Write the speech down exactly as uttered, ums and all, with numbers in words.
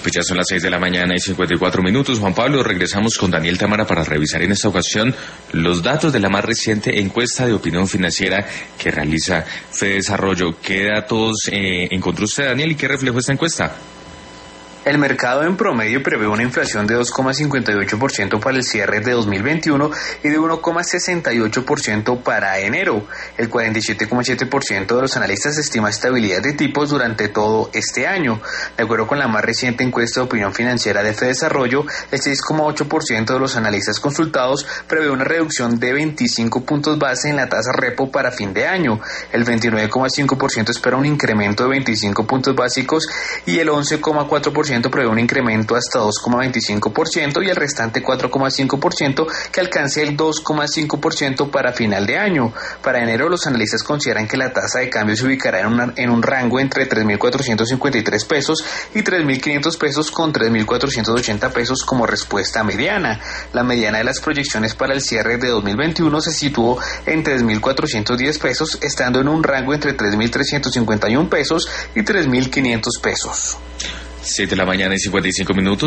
Pues ya son las seis de la mañana y cincuenta y cuatro minutos. Juan Pablo, regresamos con Daniel Támara para revisar en esta ocasión los datos de la más reciente encuesta de opinión financiera que realiza Fedesarrollo. ¿Qué datos eh, encontró usted, Daniel, y qué reflejó esta encuesta? El mercado en promedio prevé una inflación de dos coma cincuenta y ocho por ciento para el cierre de dos mil veintiuno y de uno coma sesenta y ocho por ciento para enero. El cuarenta y siete coma siete por ciento de los analistas estima estabilidad de tipos durante todo este año. De acuerdo con la más reciente encuesta de opinión financiera de Fedesarrollo, el seis coma ocho por ciento de los analistas consultados prevé una reducción de veinticinco puntos base en la tasa repo para fin de año. El veintinueve coma cinco por ciento espera un incremento de veinticinco puntos básicos y el once coma cuatro por ciento prevé un incremento hasta dos coma veinticinco por ciento y el restante cuatro coma cinco por ciento que alcance el dos coma cinco por ciento para final de año. Para enero, los analistas consideran que la tasa de cambio se ubicará en, una, en un rango entre tres mil cuatrocientos cincuenta y tres pesos y tres mil quinientos pesos, con tres mil cuatrocientos ochenta pesos como respuesta mediana. La mediana de las proyecciones para el cierre de dos mil veintiuno se situó en tres mil cuatrocientos diez pesos, estando en un rango entre tres mil trescientos cincuenta y uno pesos y tres mil quinientos pesos. siete de la mañana y cincuenta y cinco minutos.